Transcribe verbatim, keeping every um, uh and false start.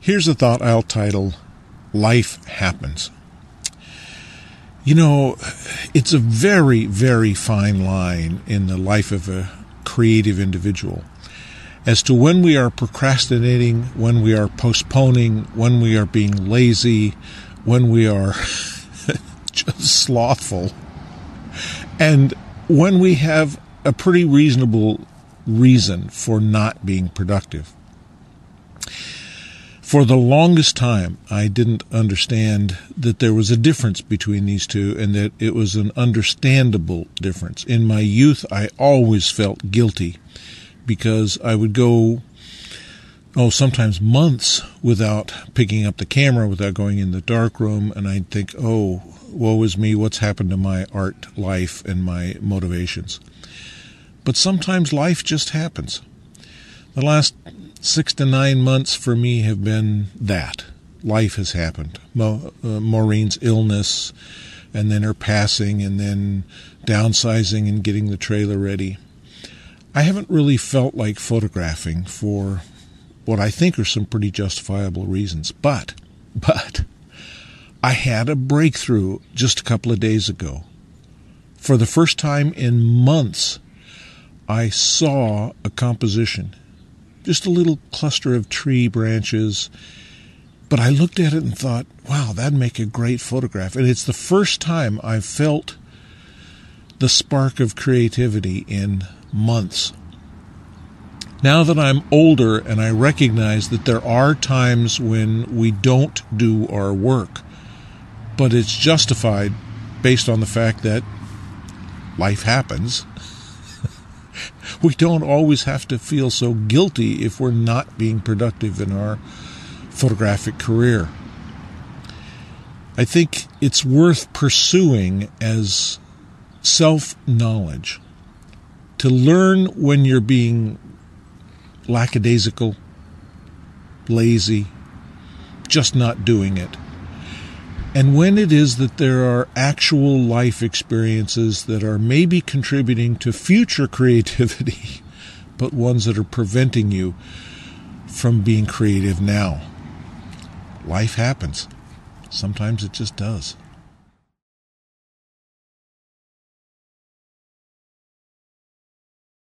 Here's a thought I'll title, Life Happens. You know, it's a very, very fine line in the life of a creative individual as to when we are procrastinating, when we are postponing, when we are being lazy, when we are just slothful, and when we have a pretty reasonable reason for not being productive. For the longest time, I didn't understand that there was a difference between these two and that it was an understandable difference. In my youth, I always felt guilty because I would go, oh, sometimes months without picking up the camera, without going in the dark room, and I'd think, oh, woe is me, what's happened to my art life and my motivations? But sometimes life just happens. The last six to nine months for me have been that. Life has happened. Mo- uh, Maureen's illness, and then her passing, and then downsizing and getting the trailer ready. I haven't really felt like photographing for what I think are some pretty justifiable reasons. But, but, I had a breakthrough just a couple of days ago. For the first time in months, I saw a composition. Just a little cluster of tree branches. But I looked at it and thought, wow, that'd make a great photograph. And it's the first time I've felt the spark of creativity in months. Now that I'm older and I recognize that there are times when we don't do our work, but it's justified based on the fact that life happens. We don't always have to feel so guilty if we're not being productive in our photographic career. I think it's worth pursuing as self-knowledge, to learn when you're being lackadaisical, lazy, just not doing it. And when it is that there are actual life experiences that are maybe contributing to future creativity, but ones that are preventing you from being creative now. Life happens. Sometimes it just does.